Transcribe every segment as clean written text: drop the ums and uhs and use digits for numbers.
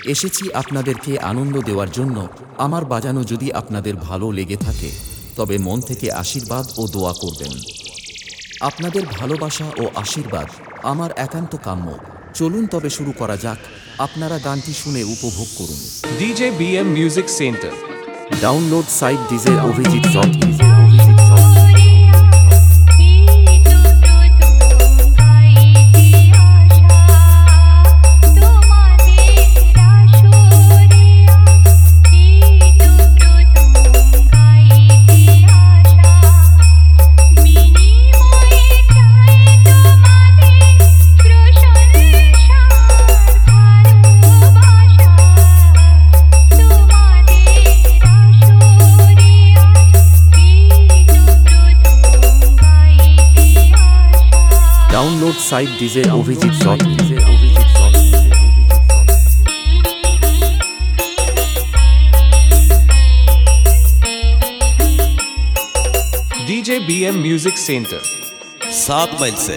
এসেছি আপনাদেরকে আনন্দ দেওয়ার জন্য। আমার বাজানো যদি আপনাদের ভালো লেগে থাকে তবে মন থেকে আশীর্বাদ ও দোয়া করবেন। আপনাদের ভালোবাসা ও আশীর্বাদ আমার একান্ত কাম্য। চলুন তবে শুরু করা যাক। আপনারা গানটি শুনে উপভোগ করুন। DJ BM Music Center. Download site DJ Abhijit dot download site DJ Abhijit dot DJ BM Music Center. 7 mile से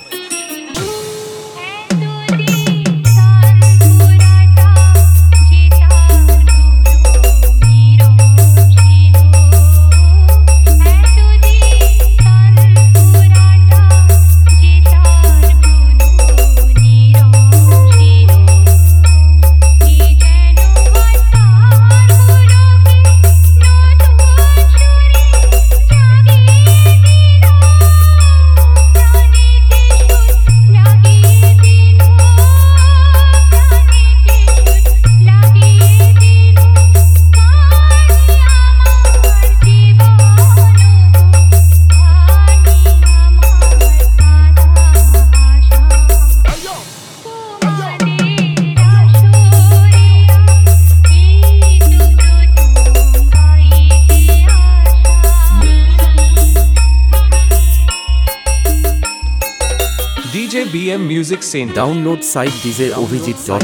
DJ BM Music Center. Download site DJ Abhijit dot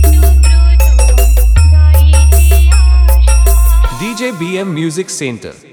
DJ BM Music Center.